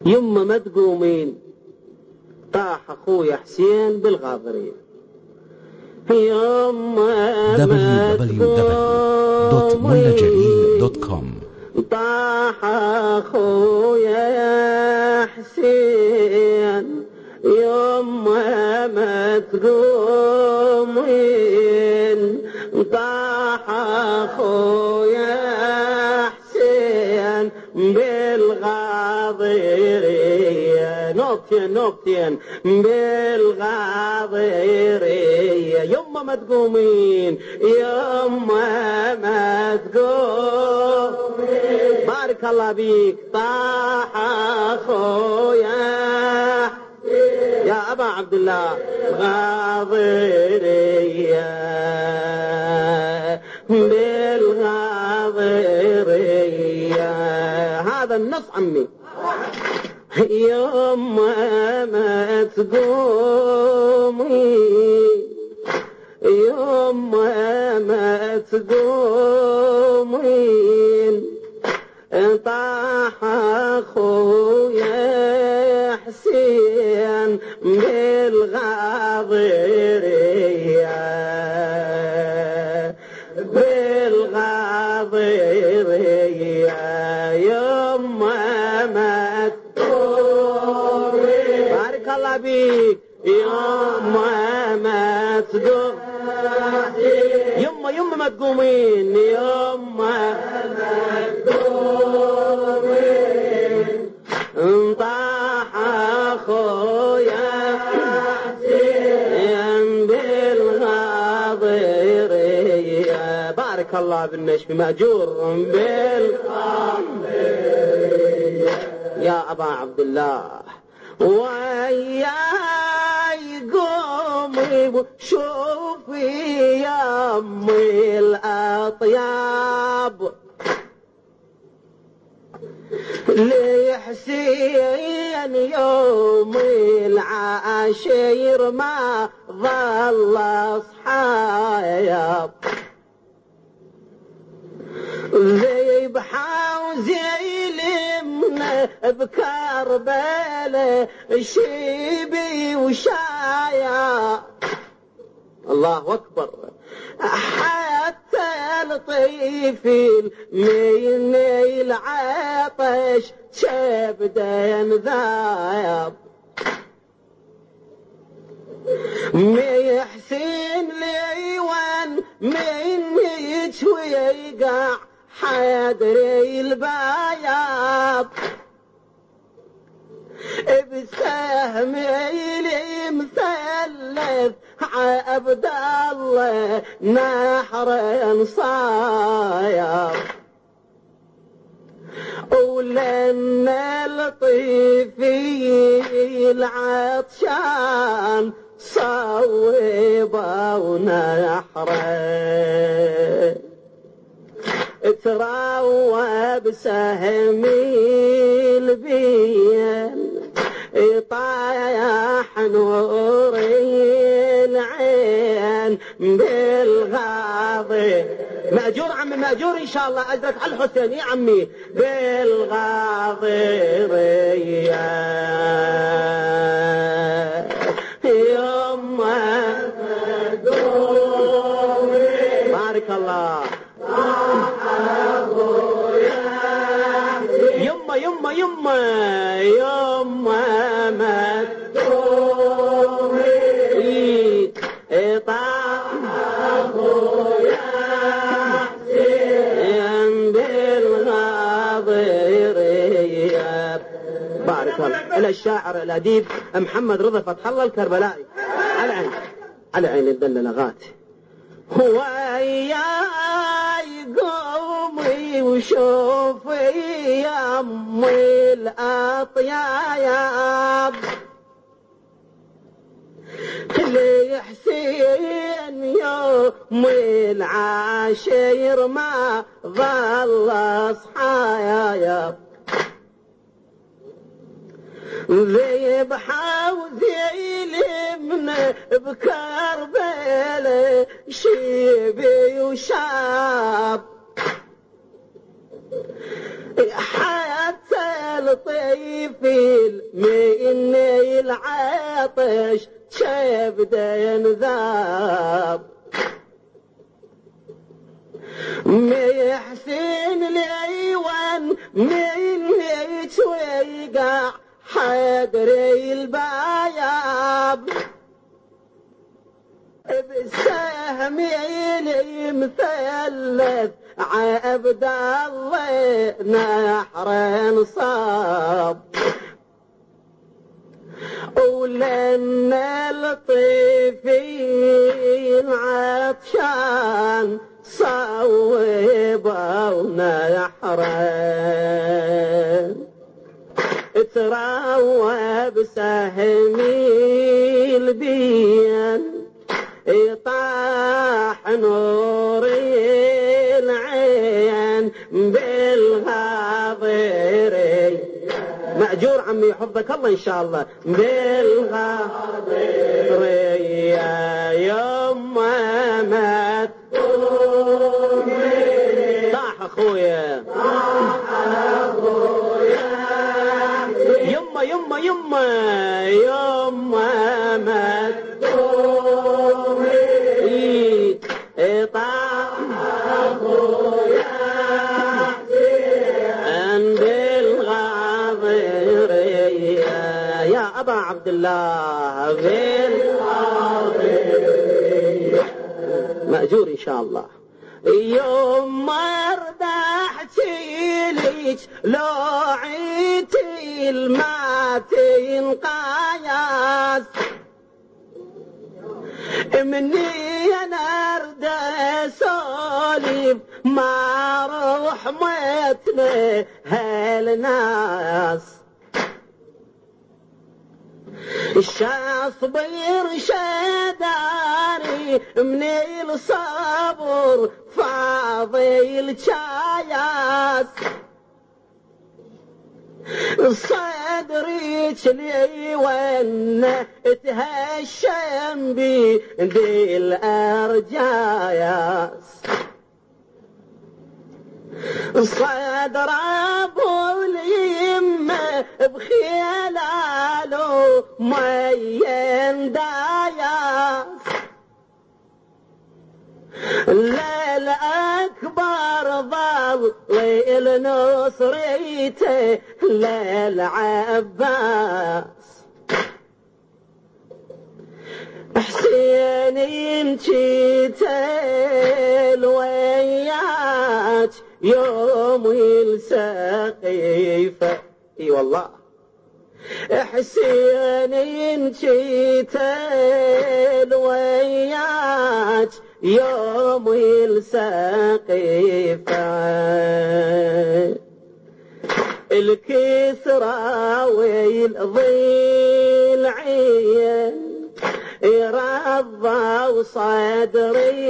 يما ما تقومين طاح أخويا حسين بالغاضرين. يما ما www.mullajlil.com طاح أخويا حسين يما ما تقومين طاح أخويا حسين بالغاضرية نوبتين بالغاضرية. يما ما تقومين يما ما تقومين بارك الله بيك طاح أخويا يا أبا عبد الله غاضرية بالغاضرية. هذا النص عمي. يما ما تقومي يما ما تقومين طاح أخويا حسين بالغاضرية يما ما تقومين بارك الله بيك يما ما تقوم يما ما تقومين يما ما تقومين انطاح أخويا حسين بالغاضرية. بارك الله بالنشب مأجور بالغاضرية يا أبا عبد الله. وياي قومي شوفي يا أمي الأطياب لحسين يوم العاشر ما ظل أصحاب ذبحة وزيل من بكربلاء شيبي وشايا الله أكبر حتى الطفل من العطش شبدين ذايب ميحسن ليوان من يتويقع حيدري البايب بسهم لي مثلث عبد الله نحر صايب ولن الطفي العطشان صوبه ونحره تراوى بسهمي البين طايح نوري العين بالغاضي مأجور عمي مأجور إن شاء الله أجرك على الحسين يا عمي بالغاضرية يما بارك الله يما ما تقومي طاح أخويا حسين بالغاضرية. بارك الله. إلى الشاعر الأديب محمد رضا فتح الله الكربلائي على عين الدلالغات. وياي قومي وشوفي يا أمي الأطياب لحسين يوم العاشر ما ظل أصحاب ذبحة وذيل من بكربلاء شيبي وشاب حتى الطفل من العطش شبده ينذاب محسن ليوان من ويقع حدري الباياب بسهم يلي مثلث عبد الله نحر صاب ولن الطفيل عطشان صوبه ونحره تروى بسهمي البين يطاح نور العين بالغاضري مأجور عمي يحفظك الله إن شاء الله بالغاضري يا يما مات طاح أخويا يما يما يما يما مات طاح أخويا عند الغاضري يا أبا عبد الله بالغاضري مأجور إن شاء الله يوم ما ردحتي ليك لو عيتي الماتي انقاياس مني انا ارد سوليف ما روح متنا هالناس الشاصبير شداري من الصبر فاضي الشاياس صدري لي وين تهشم بي دي الارجاياس صدر ابو اليمه بخياله مين داياس الليل اكبر ضل النصريته للعباس حسين ينشيت الويات يوم السقيفة اي والله حسين ينشيت الويات يوم السقيفة الكسرى والضيل عين يرضى وصدري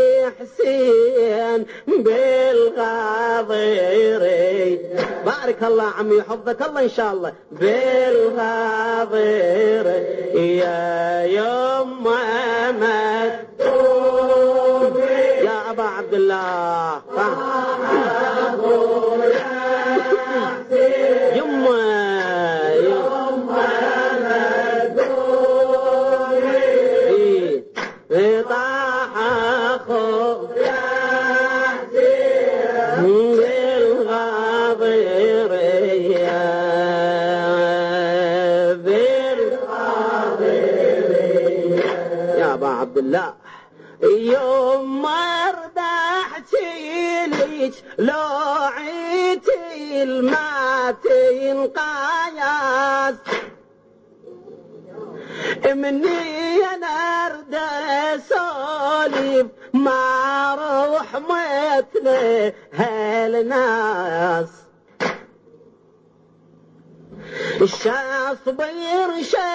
حسين بالغاضري بارك الله عمي يحفظك الله ان شاء الله بالغاضري يا يما مكتوب يا ابا عبد الله يما طاح اخو يا حسين بالغاضري يا ابا عبد الله يوم ما ردحتي ليك لو عيتي الماتي انقاياس مني انا ارد سوليف ما روح متنا هالناس الشاصبير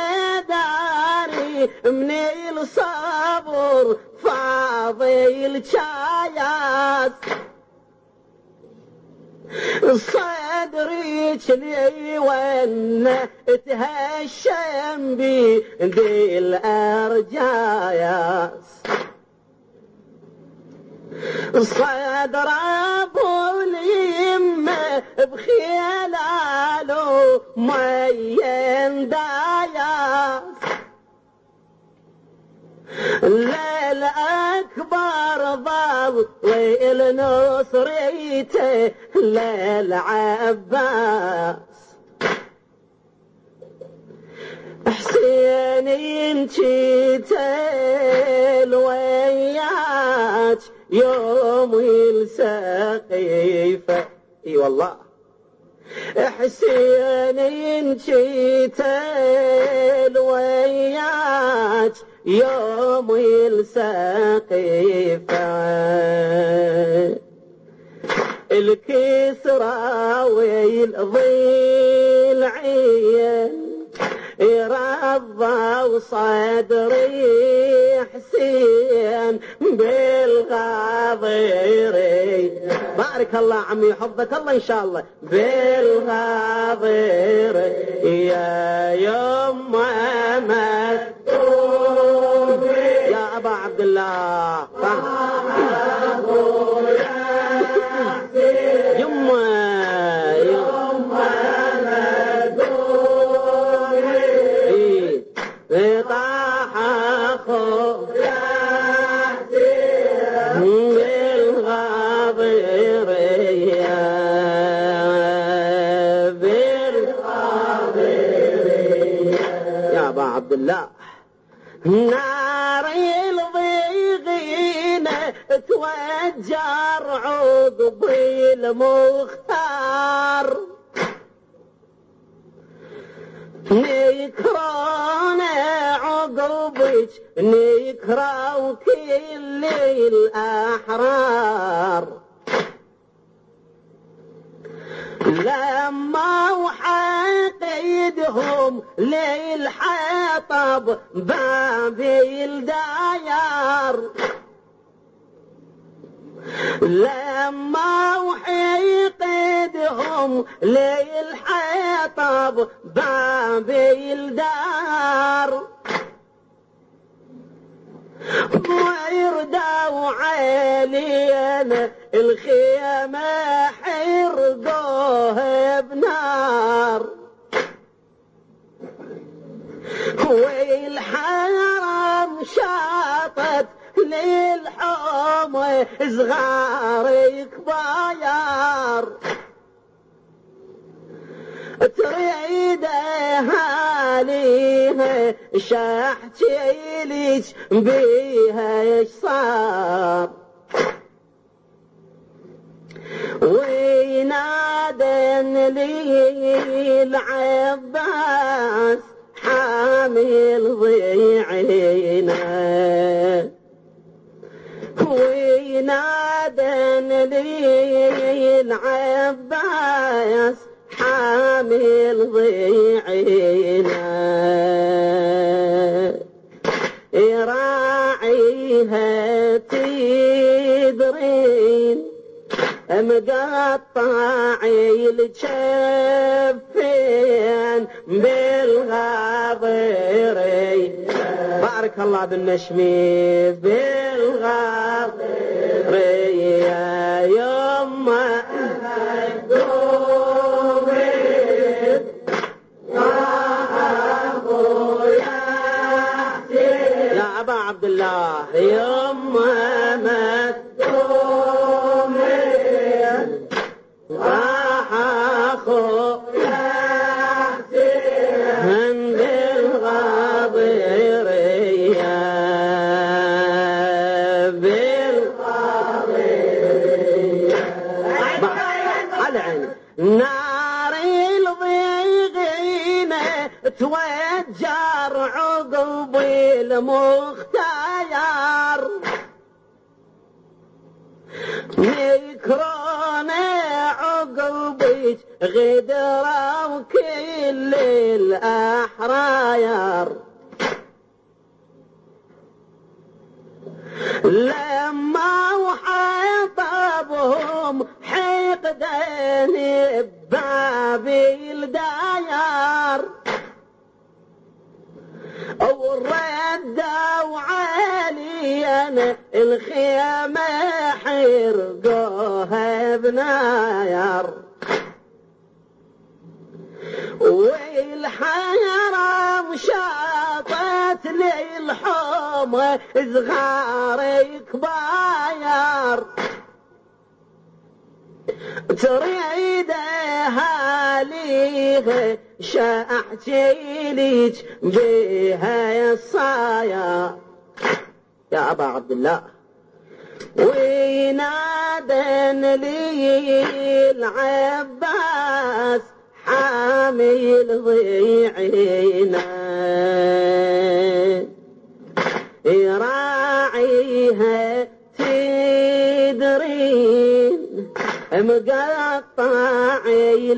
شداري من الصبر فاضي الشاياس صدري لي وين تهشم بي دي الارجاياس صدر ابو اليمه بخيلاله مين داياس للأكبر ضويل نصريته للعباس حسين ينشيتل وياك يوم السقيفة اي والله حسين ينشيتل وياك يوم السقيفة الكسرى والضلعين رضى وصدري حسين بالغاضري بارك الله عمي حفظك الله ان شاء الله بالغاضري يا يما مكتوب يا ابا عبد الله عبد الله نار الضيغين توجر عقب المختار نكرون عقبك نكروا كل الأحرار لما وحقيدهم للحطب بابي الديار لما وحقيدهم للحطب بابي الدار ويردوا علينا الخيمة حرقوها بنار والحرم شاطت للحوم صغار كباير تريد هاليها شحتي ليش بيها ايش صار وينادن لي العباس حامل ضيعينا وينادن لي العباس حامل ضيعينا راعيها تدرين مقطعي الجفين بالغاضري بارك الله بالنشمي بالغاضري يا يما يا أبا عبد الله يما مكتومي راح أخو من بالغاضرية على عيني نار الضيغين توجر عقب المختار يكرون عقبك غدرة وكل الأحرار لما وحطبهم حقدين ببابي الديار وردوا عليا الخيمة حرقوها بنار الحرام شاطت لي الحومة صغاري كباير تريدها ليه شاحكي ليك بها الصايا يا أبا عبد الله وينادن لي العباس حامل ضيعينا يراعيها تدرين مقطعي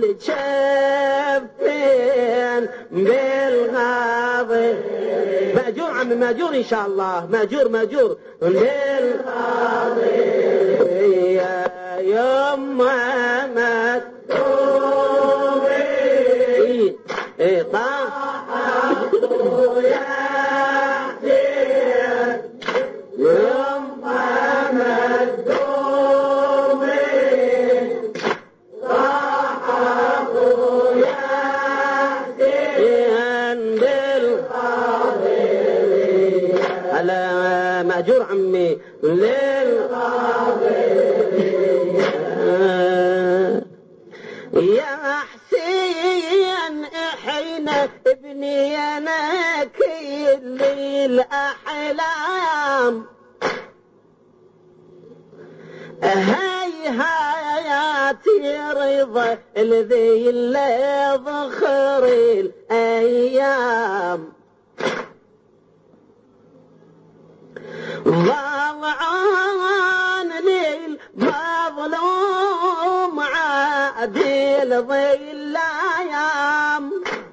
الجفين بالغاضب ماجور عمي ماجور ان شاء الله ماجور بالغاضب يا يما مكتوبين طاح يا يما مكتوبين طاح يا على مأجور عمي يا حسين احنا ابني انا كل الاحلام هيهاتي رضا الذي لا ذخر الايام ضلعان للمظلوم عادل ظل ايام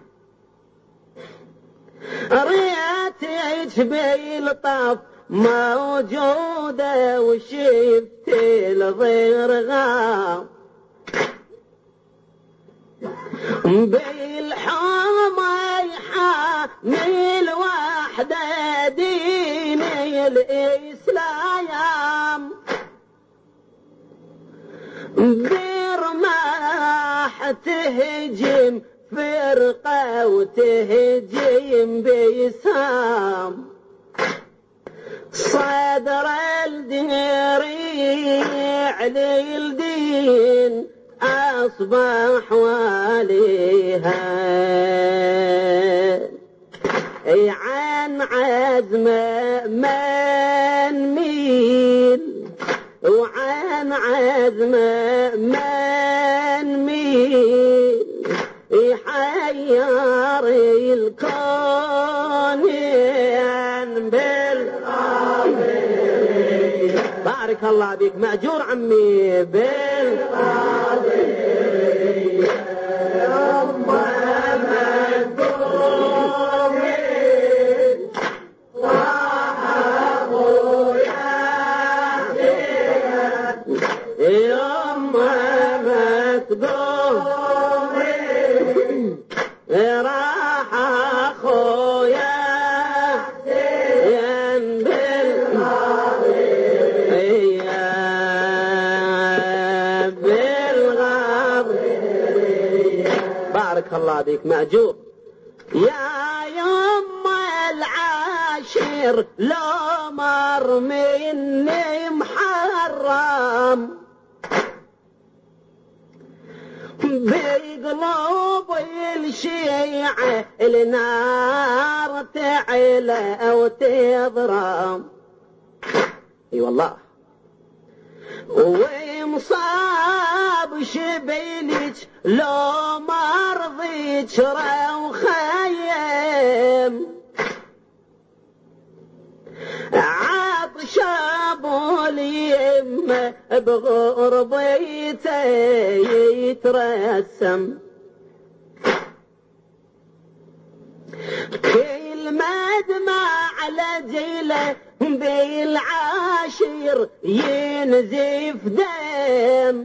ريتك بالطف موجودة وشفت الضرغام بالحومة يحامل وحدة دين الإسلام برماح تهجم فرقة وتهجم بيسام صدر الدريع للدين أصبح واليها عن عزم من ميل وعن عزم من ميل يحير الكون بارك الله بك مأجور عمي يوم ما تقوم راح اخويا بارك الله بك مأجور يا يوم العاشر لو مر مني محرم بقلوب الشيعة النار تعلى او تضرم اي والله ومصاب شبيلك لو ما رضيت وخيم عطش ابو اليمه بغربيته يترسم كل مدمع على جيله بالعاشر ينزف دم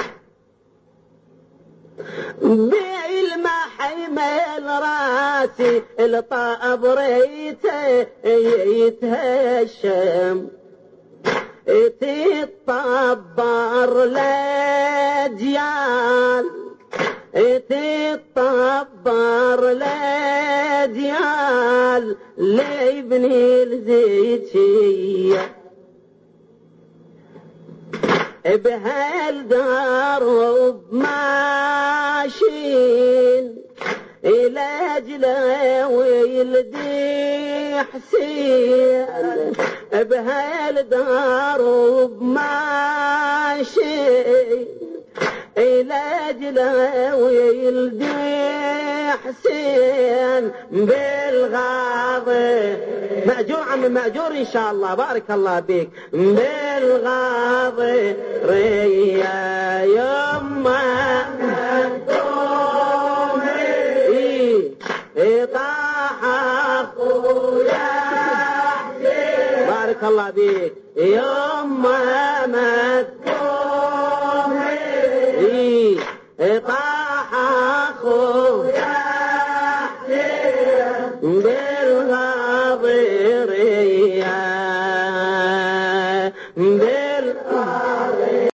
بالمحمل راسي الطاب ريته يتهشم تتطبر لجيال تتطبر لديال لابني الزيت شيه بهالدار وبماشين إلى جلا ويلدي حسين بهالدار وبماشين إلى جلا ويلدي حسين بالغاضي مأجور عمي مأجور إن شاء الله بارك الله بيك بالغاضي ريا يما طاح أخويا بارك الله بيك يما ما تقومي طاح أخويا بالغاضي ريا